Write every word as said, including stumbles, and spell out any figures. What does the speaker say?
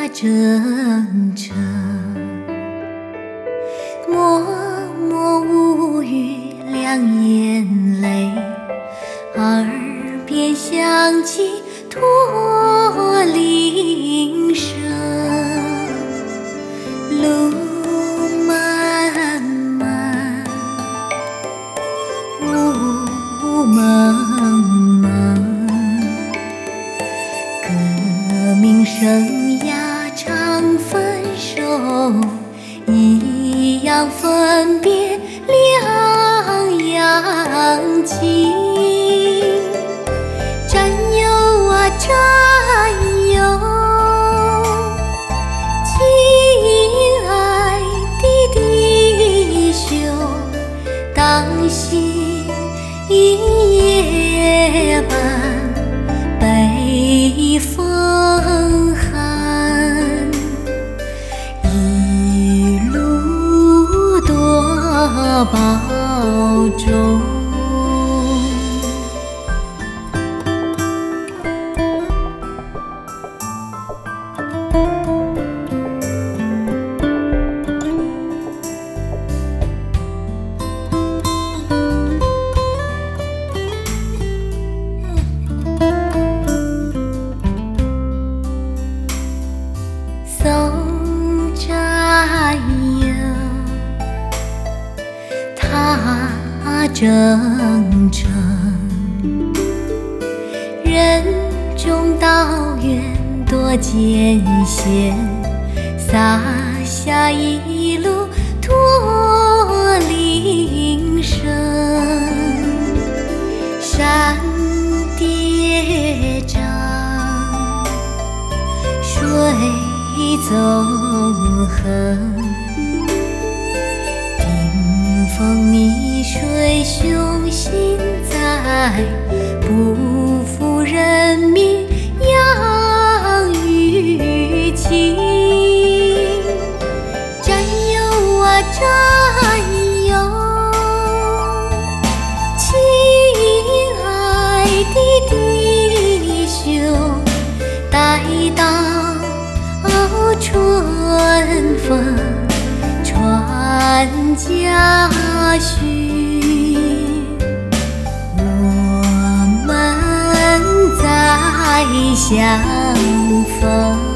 铮铮，默默无语两眼泪，耳边响起驼铃声。路漫漫，雾蒙蒙，革命生涯常分手，一样分别两样情。战友啊战友，亲爱的弟兄，当心夜半北风寒，一路多保重。送战友，踏征程，任重道远多艰险，洒下一路驼铃声。山叠嶂，水纵横，顶风逆水雄心在，不负人民养育情。战友啊战友，亲爱的弟兄，待到春风传家训，我们再相逢。